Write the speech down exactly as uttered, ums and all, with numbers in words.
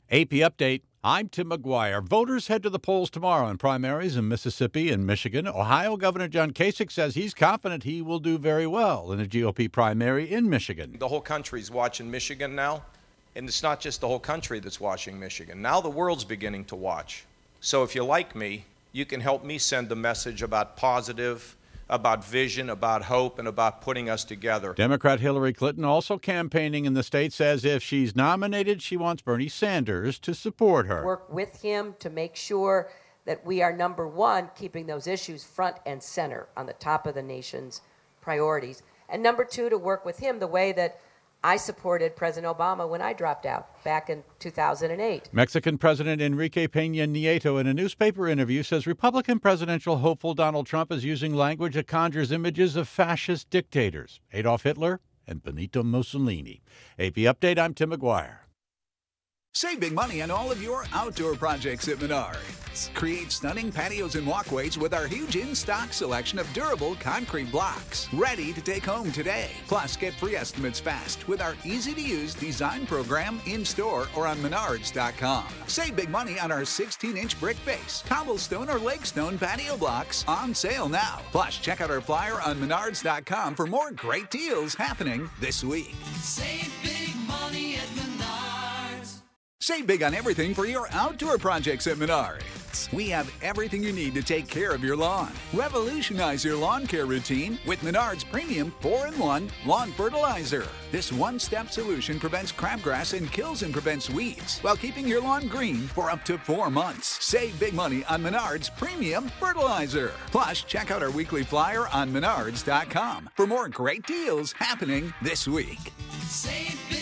A P Update, I'm Tim McGuire. Voters head to the polls tomorrow in primaries in Mississippi and Michigan. Ohio Governor John Kasich says he's confident he will do very well in a G O P primary in Michigan. The whole country's watching Michigan now, and it's not just the whole country that's watching Michigan. Now the world's beginning to watch. So if you like me, you can help me send a message about positive, about vision, about hope, and about putting us together. Democrat Hillary Clinton, also campaigning in the state, says if she's nominated, she wants Bernie Sanders to support her. Work with him to make sure that we are, number one, keeping those issues front and center on the top of the nation's priorities. And number two, to work with him the way that I supported President Obama when I dropped out back in two thousand eight. Mexican President Enrique Peña Nieto, in a newspaper interview, says Republican presidential hopeful Donald Trump is using language that conjures images of fascist dictators, Adolf Hitler and Benito Mussolini. A P Update, I'm Tim McGuire. Save big money on all of your outdoor projects at Menards. Create stunning patios and walkways with our huge in-stock selection of durable concrete blocks, ready to take home today. Plus, get free estimates fast with our easy-to-use design program in-store or on menards dot com. Save big money on our sixteen-inch brick face, cobblestone, or lakestone patio blocks on sale now. Plus, check out our flyer on menards dot com for more great deals happening this week. Save big money at Menards. Save big on everything for your outdoor projects at Menards. We have everything you need to take care of your lawn. Revolutionize your lawn care routine with Menards Premium four in one Lawn Fertilizer. This one-step solution prevents crabgrass and kills and prevents weeds while keeping your lawn green for up to four months. Save big money on Menards Premium Fertilizer. Plus, check out our weekly flyer on menards dot com for more great deals happening this week. Save big